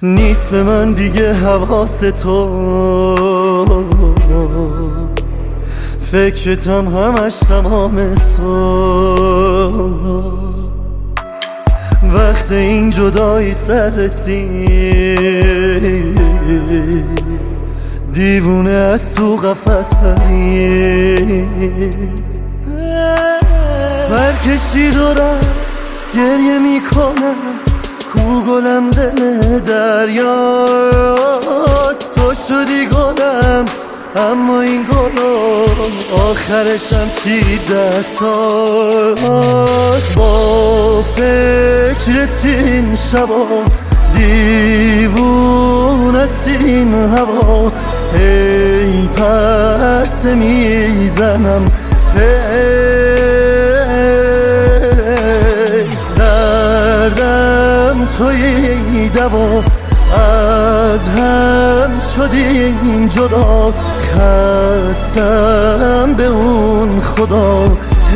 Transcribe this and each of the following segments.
نیست به من دیگه حواس تو، فکرتم همش تمام صبح. وقت این جدایی سر رسید، دیوونه از تو قفس پرید، پرکشید و رفت. گریه میکنم کو گلم دل دریات، تو شدی گلم اما این گلم آخرشم چی دستات. با فکرت این شبا دیوون است این هوا، هی پرسه میزنم، دردم توی دوا، از هم شدیم جدا، خستم به اون خدا.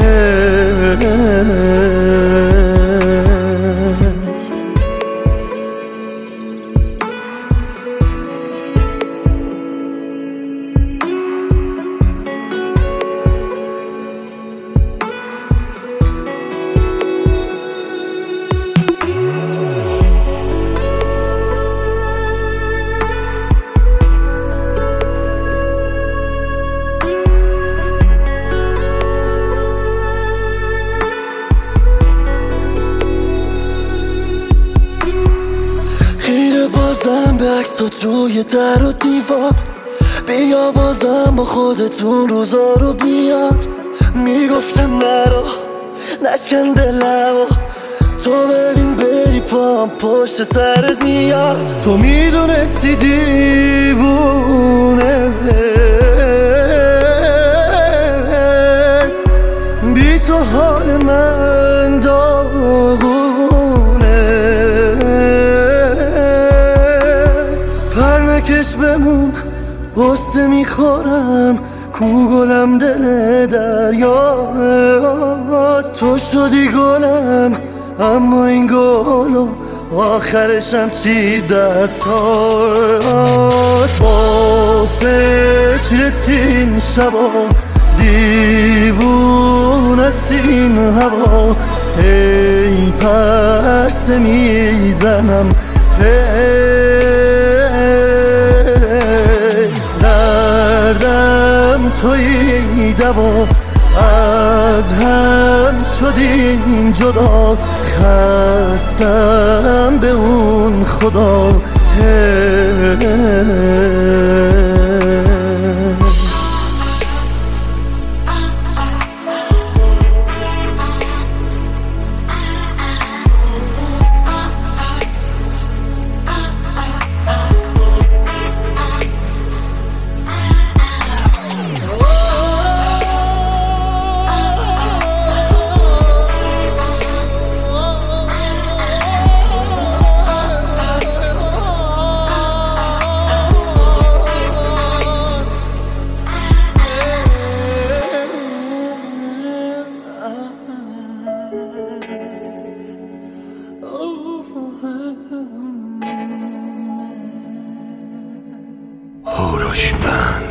بازم به عکسات روی در و دیوار، بیا بازم با خودتون روزا رو بیار. میگفتم نرو نشکن دلمو، تو ببین بری پام پشت سرت میاد. تو میدونستی دیوونه بی تو حال من داغونه، پرنکش بمون قصه میخورم کو گلم دل دریات. تو شدی گلم اما این گلم آخرشم چی دستات. با فکرت این شبا دیوون است این هوا، هی پرسه میزنم، دردم توی دوا، از هم شدیم جدا، خستم به اون خدا. هوروشمند